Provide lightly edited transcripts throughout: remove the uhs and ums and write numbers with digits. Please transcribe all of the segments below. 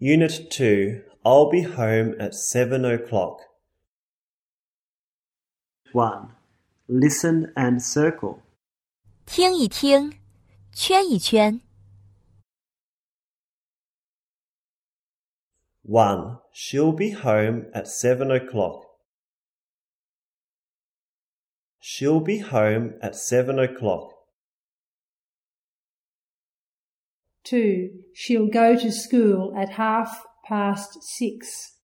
Unit 2. I'll be home at 7 o'clock. 1. Listen and circle. 听一听，圈一圈。 1. She'll be home at 7 o'clock. She'll be home at 7 o'clock. 2. She'll go to school at 6:30.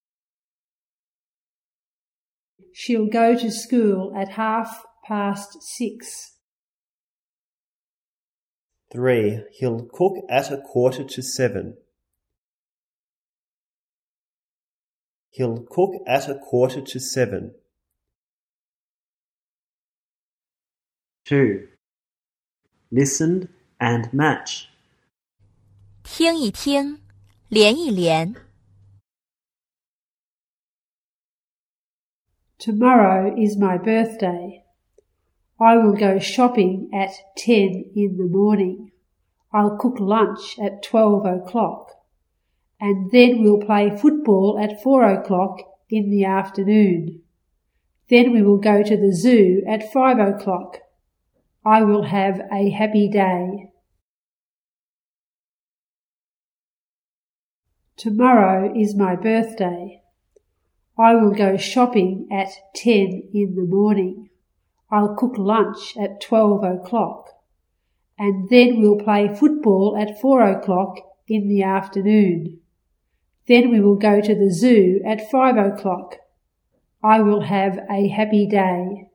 She'll go to school at 6:30. 3. He'll cook at 6:45. He'll cook at 6:45. 2. Listen and match. 听一听，连一连。 Tomorrow is my birthday. I will go shopping at 10 in the morning. I'll cook lunch at 12 o'clock. And then we'll play football at 4 o'clock in the afternoon. Then we will go to the zoo at 5 o'clock. I will have a happy day. Tomorrow is my birthday. I will go shopping at 10 in the morning. I'll cook lunch at 12 o'clock. And then we'll play football at 4 o'clock in the afternoon. Then we will go to the zoo at 5 o'clock. I will have a happy day.